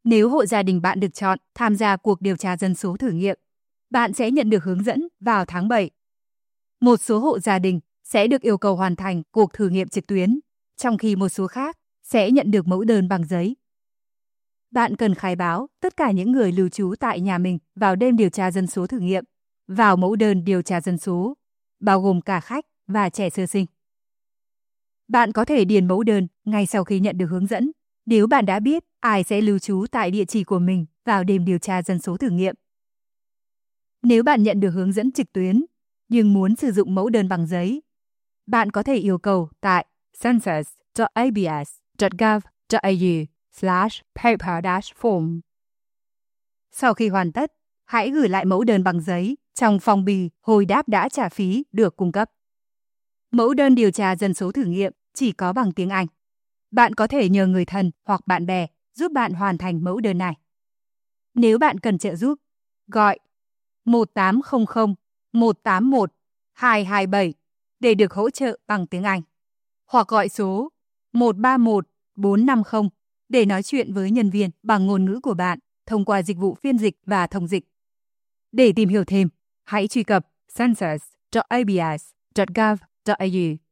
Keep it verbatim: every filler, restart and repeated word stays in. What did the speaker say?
Nếu hộ gia đình bạn được chọn tham gia cuộc điều tra dân số thử nghiệm, bạn sẽ nhận được hướng dẫn vào tháng bảy. Một số hộ gia đình sẽ được yêu cầu hoàn thành cuộc thử nghiệm trực tuyến, trong khi một số khác sẽ nhận được mẫu đơn bằng giấy. Bạn cần khai báo tất cả những người lưu trú tại nhà mình vào đêm điều tra dân số thử nghiệm, vào mẫu đơn điều tra dân số, bao gồm cả khách và trẻ sơ sinh. Bạn có thể điền mẫu đơn ngay sau khi nhận được hướng dẫn, nếu bạn đã biết ai sẽ lưu trú tại địa chỉ của mình vào đêm điều tra dân số thử nghiệm. Nếu bạn nhận được hướng dẫn trực tuyến, nhưng muốn sử dụng mẫu đơn bằng giấy, bạn có thể yêu cầu tại census chấm a b s chấm gov chấm a u slash paper dash form. Sau khi hoàn tất, hãy gửi lại mẫu đơn bằng giấy trong phong bì hồi đáp đã trả phí được cung cấp. Mẫu đơn điều tra dân số thử nghiệm chỉ có bằng tiếng Anh. Bạn có thể nhờ người thân hoặc bạn bè giúp bạn hoàn thành mẫu đơn này. Nếu bạn cần trợ giúp, gọi một tám không không một tám một hai hai bảy để được hỗ trợ bằng tiếng Anh, hoặc gọi số một ba một bốn năm không để nói chuyện với nhân viên bằng ngôn ngữ của bạn thông qua dịch vụ phiên dịch và thông dịch. Để tìm hiểu thêm, hãy truy cập census chấm a b s chấm gov chấm a u